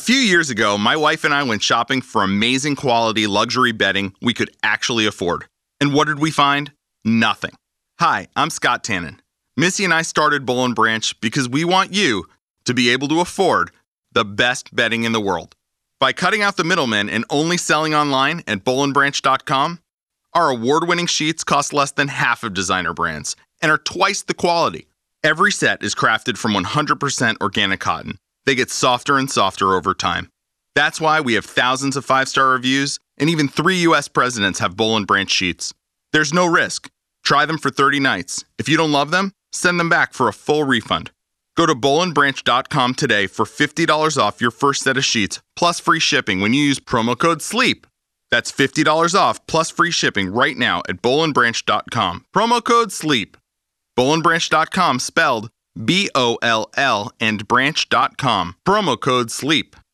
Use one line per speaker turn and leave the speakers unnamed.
few years ago, my wife and I went shopping for amazing quality luxury bedding we could actually afford. And what did we find? Nothing. Hi, I'm Scott Tannen. Missy and I started Boll & Branch because we want you to be able to afford the best bedding in the world. By cutting out the middlemen and only selling online at bollandbranch.com, our award-winning sheets cost less than half of designer brands and are twice the quality. Every set is crafted from 100% organic cotton. They get softer and softer over time. That's why we have thousands of 5-star reviews, and even 3 U.S. presidents have Boll & Branch sheets. There's no risk. Try them for 30 nights. If you don't love them, send them back for a full refund. Go to bollandbranch.com today for $50 off your first set of sheets, plus free shipping when you use promo code SLEEP. That's $50 off plus free shipping right now at bollandbranch.com. Promo code SLEEP. bollandbranch.com spelled B-O-L-L and branch.com. Promo code SLEEP.